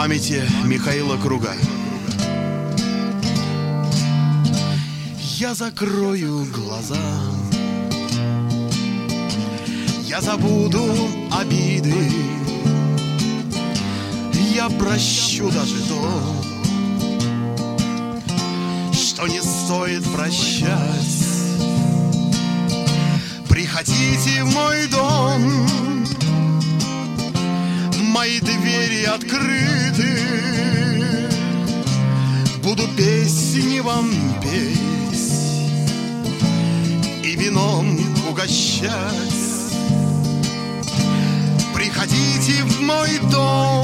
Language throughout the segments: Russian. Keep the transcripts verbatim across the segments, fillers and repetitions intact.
памяти Михаила Круга. Я закрою глаза, я забуду обиды, я прощу даже то, что не стоит прощать. Приходите в мой дом, мои двери открыты, буду песни вам петь и вином угощать. Приходите в мой дом,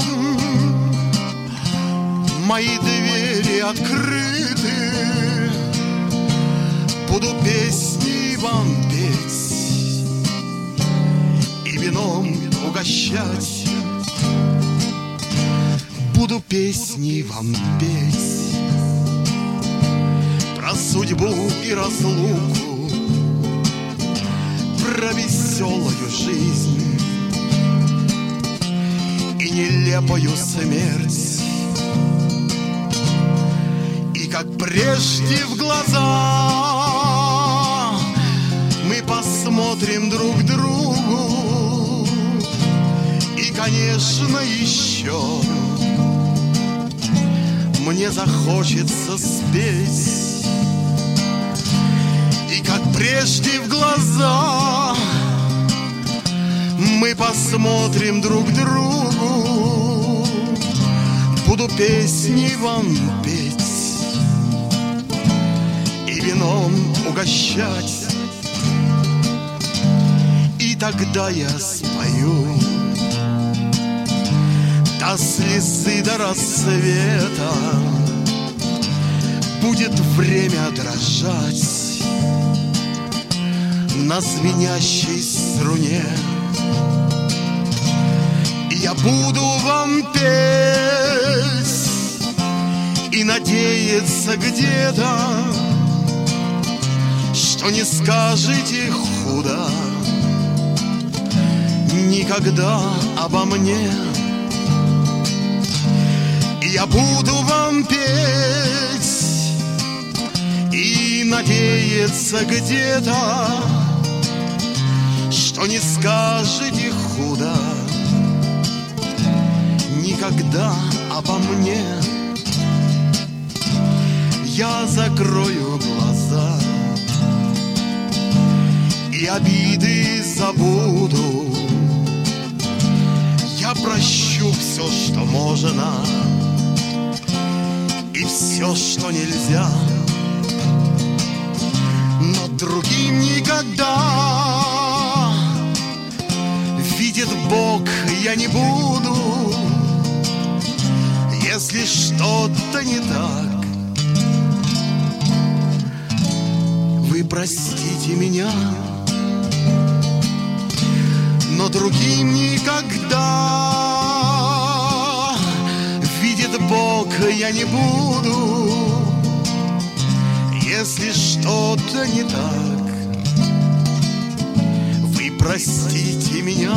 мои двери открыты, буду песни вам петь и вином угощать. Буду песни вам петь про судьбу и разлуку, про веселую жизнь и нелепую смерть. И как прежде в глаза мы посмотрим друг другу, и, конечно, еще мне захочется спеть. И как прежде в глаза мы посмотрим друг другу, буду песни вам петь и вином угощать. И тогда я спою до слезы до рассвета, будет время дрожать на звенящей струне. И я буду вам петь и надеяться где-то, что не скажете худо никогда обо мне. Я буду вам петь и надеяться где-то, что не скажете худо никогда обо мне. Я закрою глаза и обиды забуду, я прощу все, что можно, и все, что нельзя. Но другим никогда, видит Бог, я не буду, если что-то не так. Вы простите меня, но другим никогда, видит Бог, я не буду, если что-то не так. Вы простите меня,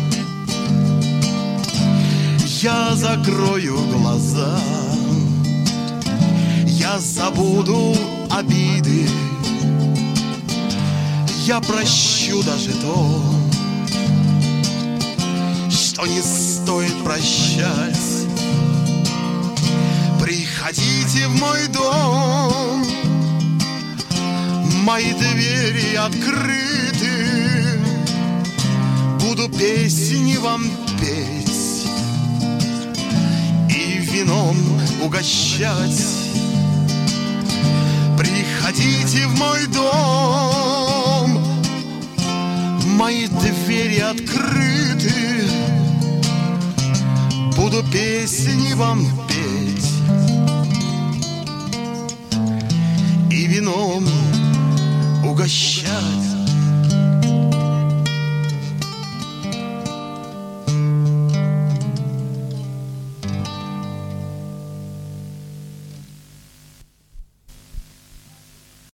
я закрою глаза, я забуду обиды, я прощу даже то, что не стоит прощать. Приходите в мой дом, мои двери открыты, буду песни вам петь и вином угощать. Приходите в мой дом, мои двери открыты, буду песни вам петь и вином угощать.